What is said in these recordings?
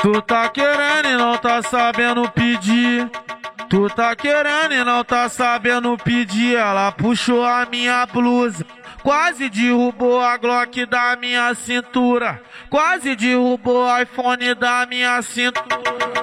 Tu tá querendo e não tá sabendo pedir. Tu tá querendo e não tá sabendo pedir. Ela puxou a minha blusa, quase derrubou a Glock da minha cintura, quase derrubou o iPhone da minha cintura.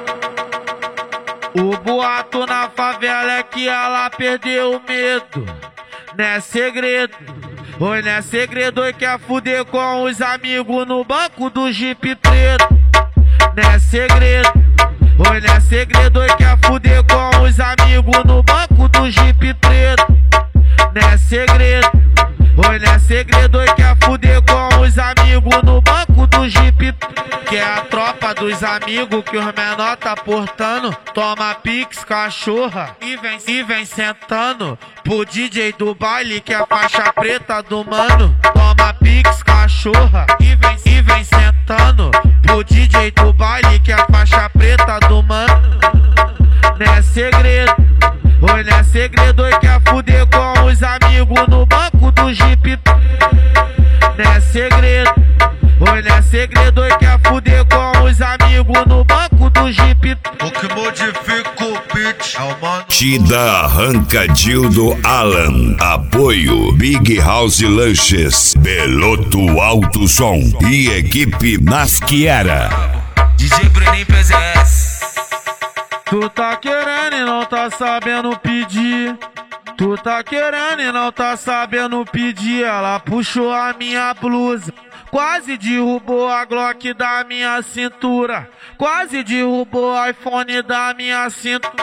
O boato na favela é que ela perdeu o medo. Não é segredo, oi, não é segredo. Oi, quer fuder com os amigos no banco do Jeep preto. Não é segredo, oi, não é segredo. Oi, quer fuder com os amigos no banco do Jeep preto. Não é segredo, oi, não é segredo. Oi, quer fuder com os amigos no banco do Jeep preto. Que é a tropa dos amigos que os menor tá portando. Toma pix, cachorra e vem sentando. Pro DJ do baile que é a faixa preta do mano. Toma pix, cachorra e vem sentando. Pro DJ do baile que é a faixa preta do mano. Não é segredo, oi, não é segredo. Oi, quer fuder com os amigos no banco do Jeep. Não é segredo, oi, não é segredo. Oi, quer fuder com os amigos no banco do Jeep. O que modifica o beat é o mano. Tida Arrancadil do Alan. Apoio Big House Lanches, Beloto Alto Som e equipe Nasquiera. DJ Bruninho PZS. Tu tá querendo e não tá sabendo pedir. Tu tá querendo e não tá sabendo pedir. Ela puxou a minha blusa, quase derrubou a Glock da minha cintura, quase derrubou o iPhone da minha cintura.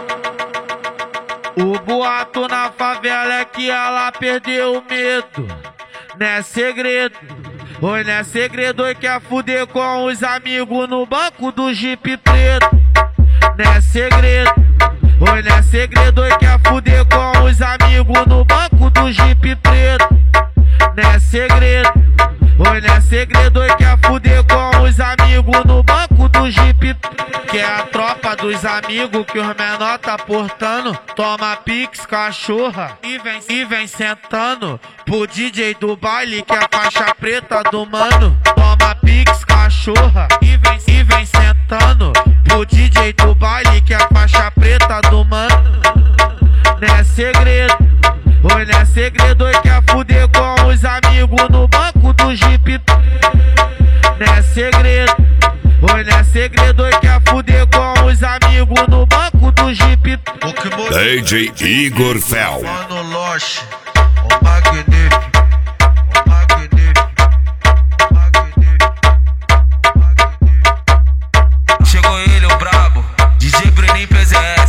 O boato na favela é que ela perdeu o medo. Não é segredo, oi, não é segredo. Oi, quer fuder com os amigos no banco do Jeep preto. Não é segredo, oi, não é segredo. Oi, quer fuder com os amigos no banco do Jeep preto. Não é segredo, oi, não é segredo. Oi, quer fuder com os amigos no banco do Jeep. Que é a tropa dos amigos que os menor tá portando. Toma pix, cachorra e vem sentando. Pro DJ do baile que é a faixa preta do mano. Toma pix, cachorra e vem sentando. Pro DJ do baile que é a faixa preta do mano. Não é segredo, oi, não é segredo. Oi, quer fuder com os amigos no banco do Jeep. Não é segredo, oi, não é segredo. Oi, quer fuder com os amigos no banco do Jeep. O que modifica DJ Igor Fel. Mano Loche, o magnífico, o magnífico, o magnífico. Chegou ele, o brabo, DJ Bruninho PZS.